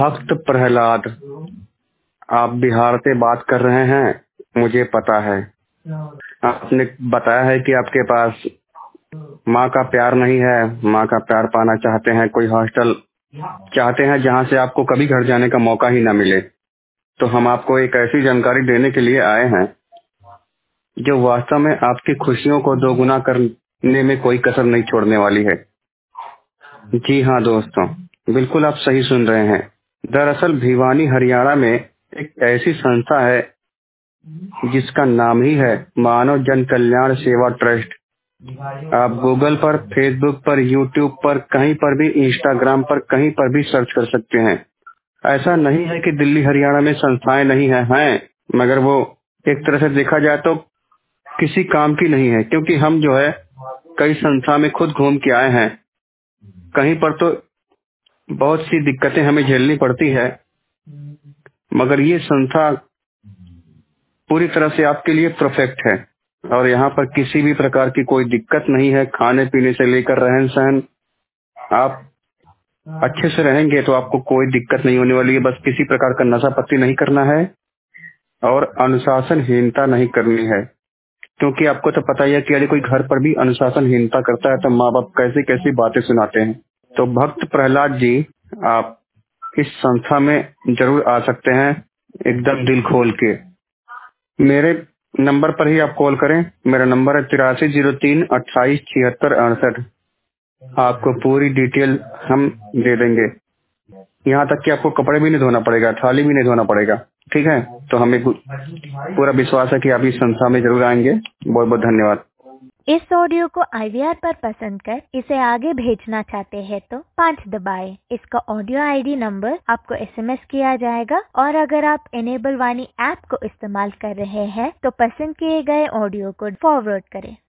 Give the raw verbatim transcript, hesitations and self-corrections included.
भक्त प्रहलाद, आप बिहार से बात कर रहे हैं, मुझे पता है। आपने बताया है कि आपके पास माँ का प्यार नहीं है, माँ का प्यार पाना चाहते हैं, कोई हॉस्टल चाहते हैं जहाँ से आपको कभी घर जाने का मौका ही ना मिले। तो हम आपको एक ऐसी जानकारी देने के लिए आए हैं जो वास्तव में आपकी खुशियों को दोगुना करने में कोई कसर नहीं छोड़ने वाली है। जी हाँ दोस्तों, बिल्कुल आप सही सुन रहे हैं। दरअसल भिवानी हरियाणा में एक ऐसी संस्था है जिसका नाम ही है मानव जन कल्याण सेवा ट्रस्ट। आप गूगल पर, फेसबुक पर, यूट्यूब पर, कहीं पर भी, इंस्टाग्राम पर, कहीं पर भी सर्च कर सकते हैं। ऐसा नहीं है कि दिल्ली हरियाणा में संस्थाएं नहीं है, हैं, मगर वो एक तरह से देखा जाए तो किसी काम की नहीं है, क्योंकि हम जो है कई संस्था में खुद घूम के आए हैं। कहीं पर तो बहुत सी दिक्कतें हमें झेलनी पड़ती है, मगर ये संस्था पूरी तरह से आपके लिए परफेक्ट है। और यहाँ पर किसी भी प्रकार की कोई दिक्कत नहीं है। खाने पीने से लेकर रहन सहन, आप अच्छे से रहेंगे तो आपको कोई दिक्कत नहीं होने वाली है। बस किसी प्रकार का नशा पत्ती नहीं करना है और अनुशासनहीनता नहीं करनी है, क्योंकि आपको तो पता ही है कि यदि कोई घर पर भी अनुशासनहीनता करता है तो माँ बाप कैसी कैसी बातें सुनाते हैं। तो भक्त प्रहलाद जी, आप इस संस्था में जरूर आ सकते हैं, एकदम दिल खोल के। मेरे नंबर पर ही आप कॉल करें। मेरा नंबर है तिरासी जीरो तीन अट्ठाईस छिहत्तर अड़सठ। आपको पूरी डिटेल हम दे देंगे। यहाँ तक कि आपको कपड़े भी नहीं धोना पड़ेगा, थाली भी नहीं धोना पड़ेगा। ठीक है, तो हमें पूरा विश्वास है कि आप इस संस्था में जरूर आएंगे। बहुत बहुत धन्यवाद। इस ऑडियो को आई वी आर पर पसंद कर इसे आगे भेजना चाहते हैं तो पाँच दबाएं। इसका ऑडियो आई डी नंबर आपको एस एम एस किया जाएगा। और अगर आप इनेबल वाणी ऐप को इस्तेमाल कर रहे हैं तो पसंद किए गए ऑडियो को फॉरवर्ड करें।